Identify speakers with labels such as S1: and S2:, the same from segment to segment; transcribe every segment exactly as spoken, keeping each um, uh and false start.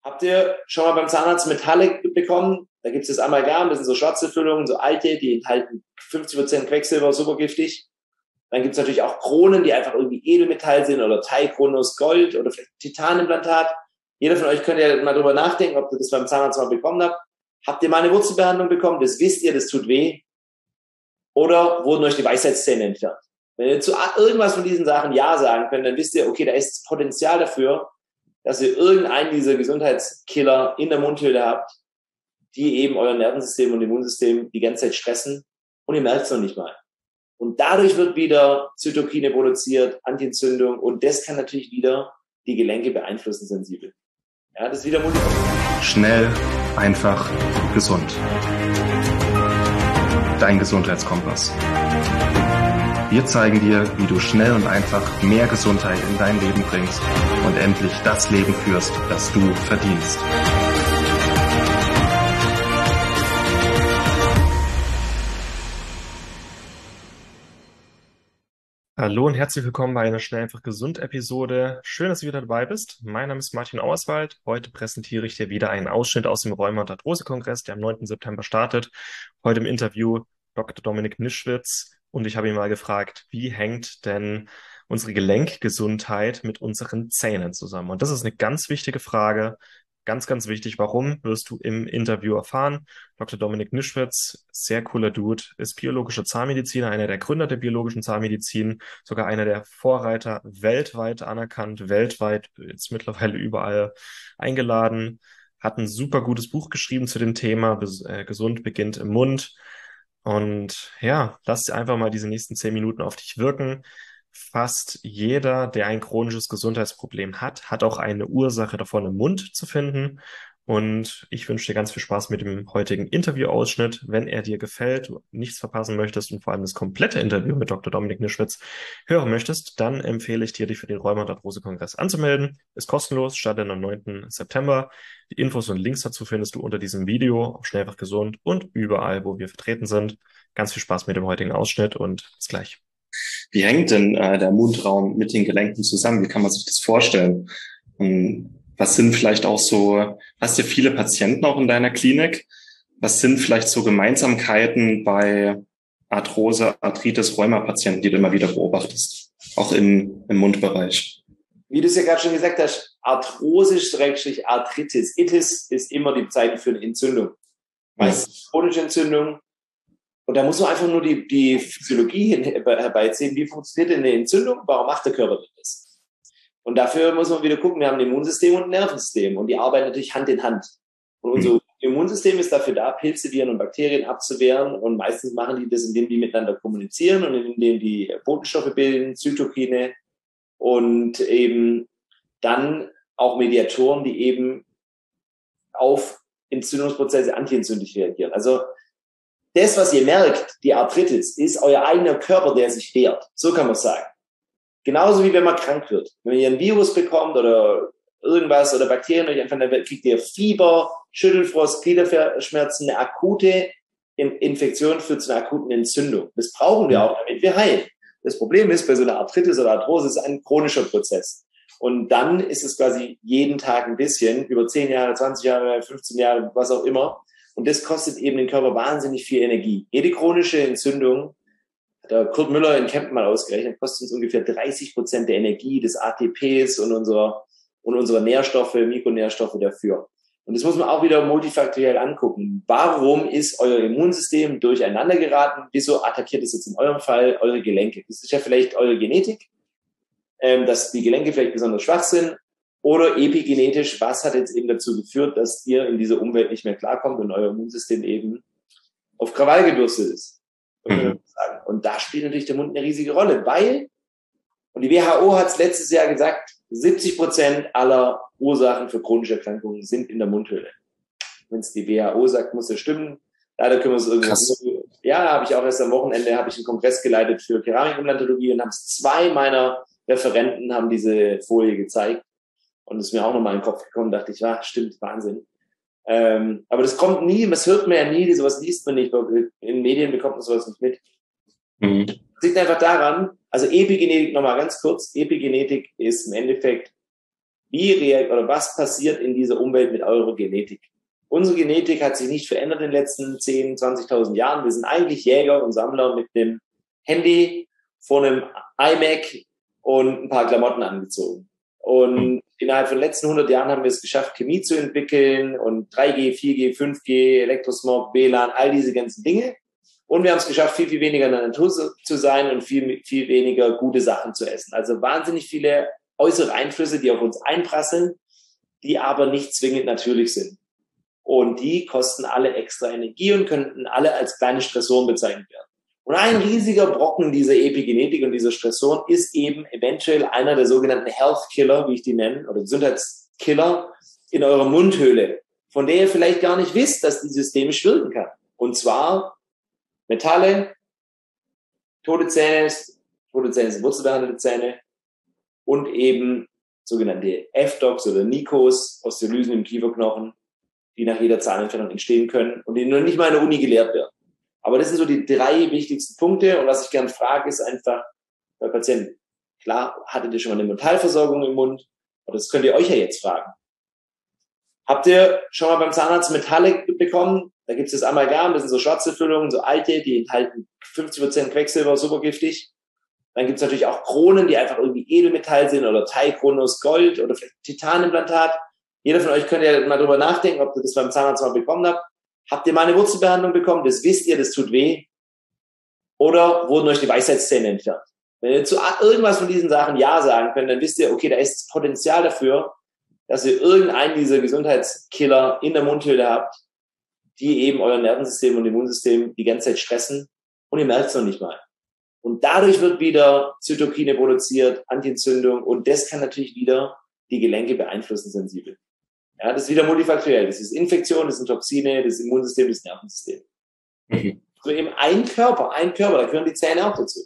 S1: Habt ihr schon mal beim Zahnarzt Metalle bekommen? Da gibt es das Amalgam, das sind so schwarze Füllungen, so alte, die enthalten fünfzig Prozent Quecksilber, super giftig. Dann gibt es natürlich auch Kronen, die einfach irgendwie Edelmetall sind oder Teilkronen aus Gold oder vielleicht Titanimplantat. Jeder von euch könnte ja mal drüber nachdenken, ob ihr das beim Zahnarzt mal bekommen habt. Habt ihr mal eine Wurzelbehandlung bekommen? Das wisst ihr, das tut weh. Oder wurden euch die Weisheitszähne entfernt? Wenn ihr zu irgendwas von diesen Sachen Ja sagen könnt, dann wisst ihr, okay, da ist Potenzial dafür, dass ihr irgendeinen dieser Gesundheitskiller in der Mundhöhle habt, die eben euer Nervensystem und Immunsystem die ganze Zeit stressen und ihr merkt es noch nicht mal. Und dadurch wird wieder Zytokine produziert, Antientzündung und das kann natürlich wieder die Gelenke beeinflussen sensibel. Ja, das ist wieder Mund.
S2: Schnell, einfach, gesund. Dein Gesundheitskompass. Wir zeigen dir, wie du schnell und einfach mehr Gesundheit in dein Leben bringst und endlich das Leben führst, das du verdienst.
S3: Hallo und herzlich willkommen bei einer Schnell einfach gesund Episode. Schön, dass du wieder dabei bist. Mein Name ist Martin Auerswald. Heute präsentiere ich dir wieder einen Ausschnitt aus dem Rheuma- und Arthrose-Kongress, der am neunten September startet. Heute im Interview Doktor Dominik Nischwitz und ich habe ihn mal gefragt, wie hängt denn unsere Gelenkgesundheit mit unseren Zähnen zusammen? Und das ist eine ganz wichtige Frage. Ganz, ganz wichtig. Warum, wirst du im Interview erfahren. Doktor Dominik Nischwitz, sehr cooler Dude, ist biologischer Zahnmediziner, einer der Gründer der biologischen Zahnmedizin, sogar einer der Vorreiter, weltweit anerkannt, weltweit jetzt mittlerweile überall eingeladen, hat ein super gutes Buch geschrieben zu dem Thema, äh, Gesund beginnt im Mund. Und ja, lass dir einfach mal diese nächsten zehn Minuten auf dich wirken. Fast jeder, der ein chronisches Gesundheitsproblem hat, hat auch eine Ursache davon im Mund zu finden. Und ich wünsche dir ganz viel Spaß mit dem heutigen Interviewausschnitt. Wenn er dir gefällt, du nichts verpassen möchtest und vor allem das komplette Interview mit Doktor Dominik Nischwitz hören möchtest, dann empfehle ich dir, dich für den Rheuma- und Arthrose-Kongress anzumelden. Ist kostenlos, startet am neunten September. Die Infos und Links dazu findest du unter diesem Video auf Schnell einfach gesund und überall, wo wir vertreten sind. Ganz viel Spaß mit dem heutigen Ausschnitt und bis gleich.
S2: Wie hängt denn äh, der Mundraum mit den Gelenken zusammen? Wie kann man sich das vorstellen? Und was sind vielleicht auch so, hast du viele Patienten auch in deiner Klinik? Was sind vielleicht so Gemeinsamkeiten bei Arthrose, Arthritis, Rheuma-Patienten, die du immer wieder beobachtest? Auch in, im Mundbereich.
S1: Wie du es ja gerade schon gesagt hast, Arthrose-Arthritis. Itis ist immer die Bezeichnung für eine Entzündung. Meistens chronische Entzündung. Und da muss man einfach nur die, die Physiologie herbeiziehen. Wie funktioniert denn eine Entzündung? Warum macht der Körper das? Und dafür muss man wieder gucken, wir haben ein Immunsystem und ein Nervensystem. Und die arbeiten natürlich Hand in Hand. Und unser Immunsystem ist dafür da, Pilze, Viren und Bakterien abzuwehren. Und meistens machen die das, indem die miteinander kommunizieren und indem die Botenstoffe bilden, Zytokine und eben dann auch Mediatoren, die eben auf Entzündungsprozesse antientzündlich reagieren. Also das, was ihr merkt, die Arthritis, ist euer eigener Körper, der sich wehrt. So kann man sagen. Genauso wie wenn man krank wird. Wenn ihr ein Virus bekommt oder irgendwas oder Bakterien euch einfach, dann kriegt ihr Fieber, Schüttelfrost, Gliederschmerzen, eine akute Infektion führt zu einer akuten Entzündung. Das brauchen wir auch, damit wir heilen. Das Problem ist, bei so einer Arthritis oder Arthrose ist es ein chronischer Prozess. Und dann ist es quasi jeden Tag ein bisschen, über zehn Jahre, zwanzig Jahre, fünfzehn Jahre, was auch immer. Und das kostet eben den Körper wahnsinnig viel Energie. Jede chronische Entzündung, hat der Kurt Müller in Kempten mal ausgerechnet, kostet uns ungefähr dreißig Prozent der Energie, des A T Ps und unserer, und unserer Nährstoffe, Mikronährstoffe dafür. Und das muss man auch wieder multifaktoriell angucken. Warum ist euer Immunsystem durcheinander geraten? Wieso attackiert es jetzt in eurem Fall eure Gelenke? Das ist ja vielleicht eure Genetik, ähm, dass die Gelenke vielleicht besonders schwach sind. Oder epigenetisch, was hat jetzt eben dazu geführt, dass ihr in dieser Umwelt nicht mehr klarkommt und euer Immunsystem eben auf Krawall gebürstet ist. Mhm. Und da spielt natürlich der Mund eine riesige Rolle, weil, und die W H O hat es letztes Jahr gesagt, siebzig Prozent aller Ursachen für chronische Erkrankungen sind in der Mundhöhle. Wenn es die W H O sagt, muss es stimmen. Leider können wir es irgendwie. Ja, habe ich auch erst am Wochenende, habe ich einen Kongress geleitet für Keramikumplantologie und haben zwei meiner Referenten haben diese Folie gezeigt. Und es ist mir auch nochmal in den Kopf gekommen, dachte ich, ja, stimmt, Wahnsinn. Ähm, aber das kommt nie, das hört man ja nie, sowas liest man nicht, in Medien bekommt man sowas nicht mit. Mhm. Das liegt einfach daran, also Epigenetik, nochmal ganz kurz, Epigenetik ist im Endeffekt wie reagiert oder was passiert in dieser Umwelt mit eurer Genetik? Unsere Genetik hat sich nicht verändert in den letzten zehn, zwanzigtausend Jahren. Wir sind eigentlich Jäger und Sammler mit dem Handy vor einem iMac und ein paar Klamotten angezogen. Und innerhalb von den letzten hundert Jahren haben wir es geschafft, Chemie zu entwickeln und drei G, vier G, fünf G, Elektrosmog, W L A N, all diese ganzen Dinge. Und wir haben es geschafft, viel, viel weniger in der Natur zu sein und viel, viel weniger gute Sachen zu essen. Also wahnsinnig viele äußere Einflüsse, die auf uns einprasseln, die aber nicht zwingend natürlich sind. Und die kosten alle extra Energie und könnten alle als kleine Stressoren bezeichnet werden. Und ein riesiger Brocken dieser Epigenetik und dieser Stressoren ist eben eventuell einer der sogenannten Health Killer, wie ich die nenne, oder Gesundheitskiller in eurer Mundhöhle, von der ihr vielleicht gar nicht wisst, dass die systemisch wirken kann. Und zwar Metalle, tote Zähne, tote Zähne sind wurzelbehandelte Zähne und eben sogenannte F DOCs oder Nikos, Osteolysen im Kieferknochen, die nach jeder Zahnentfernung entstehen können und die noch nicht mal in der Uni gelehrt werden. Aber das sind so die drei wichtigsten Punkte. Und was ich gerne frage, ist einfach bei Patienten, klar, hattet ihr schon mal eine Metallversorgung im Mund? Aber das könnt ihr euch ja jetzt fragen. Habt ihr schon mal beim Zahnarzt Metalle bekommen? Da gibt es das Amalgam, das sind so schwarze Füllungen, so alte, die enthalten fünfzig Prozent Quecksilber, super giftig. Dann gibt es natürlich auch Kronen, die einfach irgendwie Edelmetall sind oder Teilkronen aus Gold oder vielleicht Titanimplantat. Jeder von euch könnte ja mal drüber nachdenken, ob ihr das beim Zahnarzt mal bekommen habt. Habt ihr mal eine Wurzelbehandlung bekommen? Das wisst ihr, das tut weh. Oder wurden euch die Weisheitszähne entfernt? Wenn ihr zu irgendwas von diesen Sachen Ja sagen könnt, dann wisst ihr, okay, da ist Potenzial dafür, dass ihr irgendeinen dieser Gesundheitskiller in der Mundhöhle habt, die eben euer Nervensystem und Immunsystem die ganze Zeit stressen und ihr merkt es noch nicht mal. Und dadurch wird wieder Zytokine produziert, Antientzündung und das kann natürlich wieder die Gelenke beeinflussen sensibel. Ja, das ist wieder multifaktoriell. Das ist Infektion, das sind Toxine, das Immunsystem, das Nervensystem. Mhm. Also eben ein Körper, ein Körper, da gehören die Zähne auch dazu.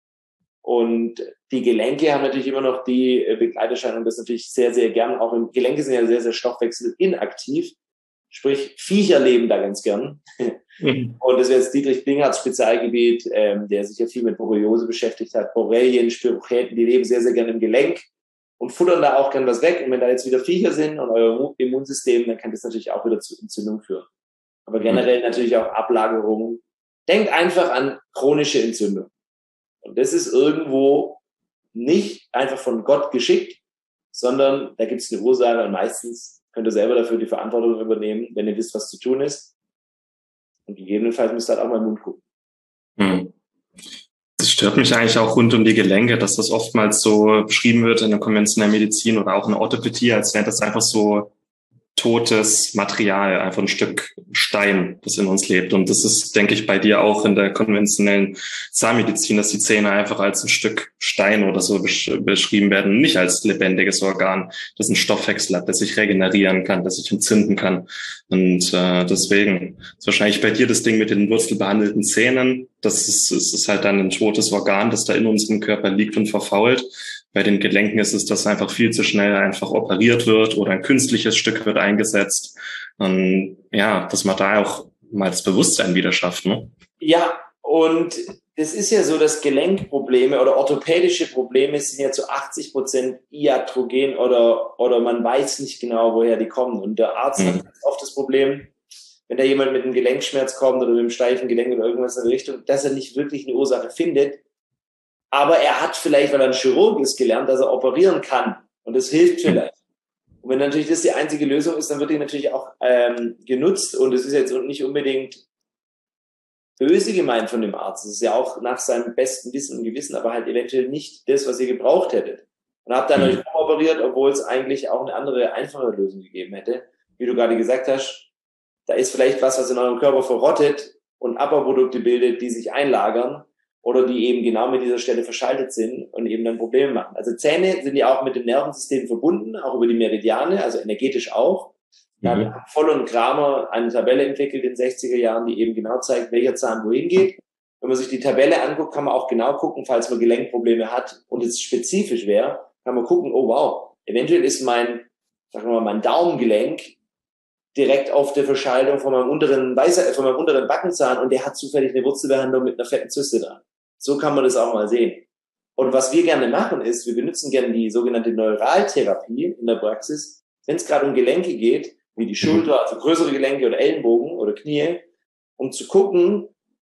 S1: Und die Gelenke haben natürlich immer noch die Begleiterscheinung, das natürlich sehr, sehr gern, auch im Gelenke sind ja sehr, sehr stoffwechselinaktiv. Sprich, Viecher leben da ganz gern. Mhm. Und das wäre jetzt Dietrich Blinghardts Spezialgebiet, ähm, der sich ja viel mit Borreliose beschäftigt hat. Borrelien, Spirochäten, die leben sehr, sehr gern im Gelenk und futtern da auch gern was weg. Und wenn da jetzt wieder Viecher sind und euer Immunsystem, dann kann das natürlich auch wieder zu Entzündung führen. Aber generell mhm. natürlich auch Ablagerungen. Denkt einfach an chronische Entzündung. Und das ist irgendwo nicht einfach von Gott geschickt, sondern da gibt es eine Ursache und meistens könnt ihr selber dafür die Verantwortung übernehmen, wenn ihr wisst, was zu tun ist. Und gegebenenfalls müsst ihr halt auch mal im Mund gucken.
S2: Hm. Das stört mich eigentlich auch rund um die Gelenke, dass das oftmals so beschrieben wird in der konventionellen Medizin oder auch in der Orthopädie, als wäre das einfach so totes Material, einfach ein Stück Stein, das in uns lebt. Und das ist, denke ich, bei dir auch in der konventionellen Zahnmedizin, dass die Zähne einfach als ein Stück Stein oder so besch- beschrieben werden, nicht als lebendiges Organ, das einen Stoffwechsel hat, das sich regenerieren kann, das sich entzünden kann. Und äh, deswegen ist wahrscheinlich bei dir das Ding mit den wurzelbehandelten Zähnen, das ist, das ist halt dann ein totes Organ, das da in unserem Körper liegt und verfault. Bei den Gelenken ist es, dass einfach viel zu schnell einfach operiert wird oder ein künstliches Stück wird eingesetzt. Und ja, dass man da auch mal das Bewusstsein wieder schafft, ne?
S1: Ja, und es ist ja so, dass Gelenkprobleme oder orthopädische Probleme sind ja zu achtzig Prozent iatrogen oder, oder man weiß nicht genau, woher die kommen. Und der Arzt mhm. hat oft das Problem, wenn da jemand mit einem Gelenkschmerz kommt oder mit einem steifen Gelenk oder irgendwas in der Richtung, dass er nicht wirklich eine Ursache findet. Aber er hat vielleicht, weil er ein Chirurg ist, gelernt, dass er operieren kann. Und das hilft vielleicht. Und wenn natürlich das die einzige Lösung ist, dann wird die natürlich auch ähm, genutzt. Und es ist jetzt nicht unbedingt böse gemeint von dem Arzt. Es ist ja auch nach seinem besten Wissen und Gewissen, aber halt eventuell nicht das, was ihr gebraucht hättet. Und habt dann mhm. euch operiert, obwohl es eigentlich auch eine andere, einfache Lösung gegeben hätte. Wie du gerade gesagt hast, da ist vielleicht was, was in eurem Körper verrottet und Abbauprodukte bildet, die sich einlagern. Oder die eben genau mit dieser Stelle verschaltet sind und eben dann Probleme machen. Also Zähne sind ja auch mit dem Nervensystem verbunden, auch über die Meridiane, also energetisch auch. Da mhm. hat Voll und Kramer eine Tabelle entwickelt in den sechziger Jahren, die eben genau zeigt, welcher Zahn wohin geht. Wenn man sich die Tabelle anguckt, kann man auch genau gucken, falls man Gelenkprobleme hat und es spezifisch wäre, kann man gucken, oh wow, eventuell ist mein, sagen wir mal, mein Daumengelenk direkt auf der Verschaltung von meinem unteren Weißer, von meinem unteren Backenzahn und der hat zufällig eine Wurzelbehandlung mit einer fetten Zyste dran. So kann man das auch mal sehen. Und was wir gerne machen ist, wir benutzen gerne die sogenannte Neuraltherapie in der Praxis, wenn es gerade um Gelenke geht, wie die Schulter, also größere Gelenke oder Ellenbogen oder Knie, um zu gucken,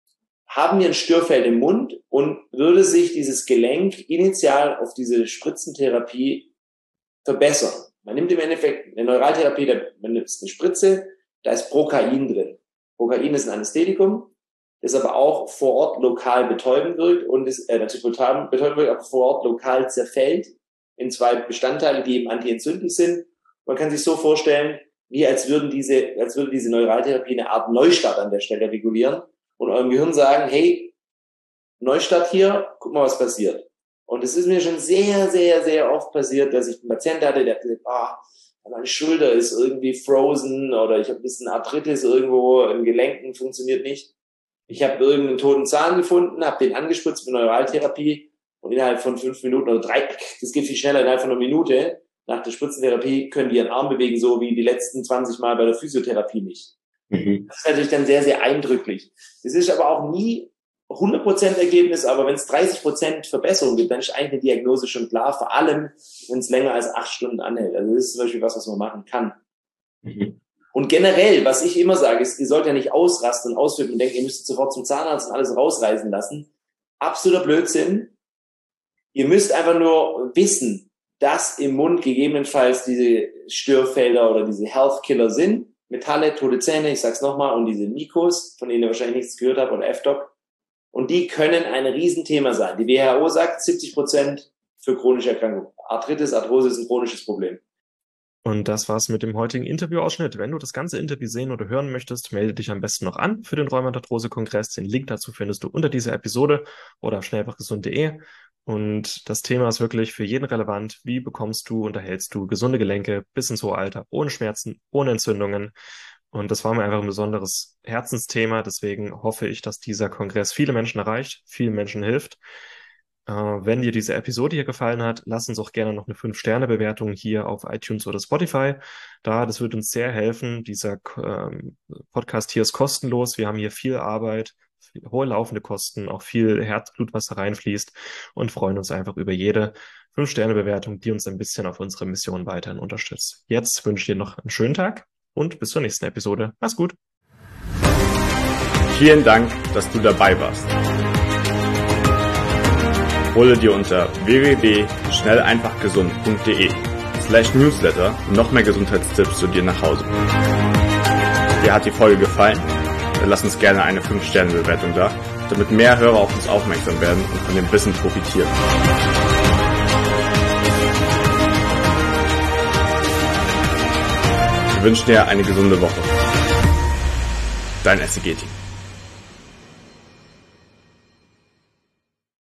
S1: haben wir ein Störfeld im Mund und würde sich dieses Gelenk initial auf diese Spritzentherapie verbessern. Man nimmt im Endeffekt eine Neuraltherapie, da, man nimmt eine Spritze, da ist Procain drin. Procain ist ein Anästhetikum, das aber auch vor Ort lokal betäubend wirkt und ist äh, natürlich betäubend wirkt, aber vor Ort lokal zerfällt in zwei Bestandteile, die eben antientzündlich sind. Man kann sich so vorstellen, wie als würden diese, als würde diese Neuraltherapie eine Art Neustart an der Stelle regulieren und eurem Gehirn sagen, hey, Neustart hier, guck mal, was passiert. Und es ist mir schon sehr, sehr, sehr oft passiert, dass ich einen Patienten hatte, der hat gesagt, ah, meine Schulter ist irgendwie frozen oder ich habe ein bisschen Arthritis irgendwo im Gelenken, funktioniert nicht. Ich habe irgendeinen toten Zahn gefunden, habe den angespritzt mit Neuraltherapie und innerhalb von fünf Minuten oder drei, das geht viel schneller, innerhalb von einer Minute nach der Spritzentherapie können die ihren Arm bewegen, so wie die letzten zwanzig Mal bei der Physiotherapie nicht. Mhm. Das ist natürlich dann sehr, sehr eindrücklich. Das ist aber auch nie hundert Prozent Ergebnis, aber wenn es dreißig Prozent Verbesserung gibt, dann ist eigentlich eine Diagnose schon klar, vor allem, wenn es länger als acht Stunden anhält. Also das ist zum Beispiel was, was man machen kann. Mhm. Und generell, was ich immer sage, ist, ihr sollt ja nicht ausrasten und ausflippen und denken, ihr müsst sofort zum Zahnarzt und alles rausreißen lassen. Absoluter Blödsinn. Ihr müsst einfach nur wissen, dass im Mund gegebenenfalls diese Störfelder oder diese Health Killer sind. Metalle, tote Zähne, ich sag's nochmal, und diese Nikos, von denen ihr wahrscheinlich nichts gehört habt, oder F D O C. Und die können ein Riesenthema sein. Die W H O sagt siebzig Prozent für chronische Erkrankungen. Arthritis, Arthrose ist ein chronisches Problem.
S3: Und das war's mit dem heutigen Interviewausschnitt. Wenn du das ganze Interview sehen oder hören möchtest, melde dich am besten noch an für den Rheumatoid-Arthrose-Kongress. Den Link dazu findest du unter dieser Episode oder auf schnell einfach gesund punkt de. Und das Thema ist wirklich für jeden relevant. Wie bekommst du und erhältst du gesunde Gelenke bis ins hohe Alter, ohne Schmerzen, ohne Entzündungen? Und das war mir einfach ein besonderes Herzensthema. Deswegen hoffe ich, dass dieser Kongress viele Menschen erreicht, vielen Menschen hilft. Äh, wenn dir diese Episode hier gefallen hat, lass uns auch gerne noch eine fünf Sterne Bewertung hier auf iTunes oder Spotify da. Das wird uns sehr helfen. Dieser ähm, Podcast hier ist kostenlos. Wir haben hier viel Arbeit, viel, hohe laufende Kosten, auch viel Herzblut, was da reinfließt, und freuen uns einfach über jede fünf Sterne Bewertung, die uns ein bisschen auf unserer Mission weiterhin unterstützt. Jetzt wünsche ich dir noch einen schönen Tag und bis zur nächsten Episode. Mach's gut.
S4: Vielen Dank, dass du dabei warst. Hole dir unter w w w punkt schnell einfach gesund punkt de slash newsletter noch mehr Gesundheitstipps zu dir nach Hause. Dir hat die Folge gefallen? Dann lass uns gerne eine fünf Sterne Bewertung da, damit mehr Hörer auf uns aufmerksam werden und von dem Wissen profitieren. Wir wünschen dir eine gesunde Woche. Dein S C G-Team.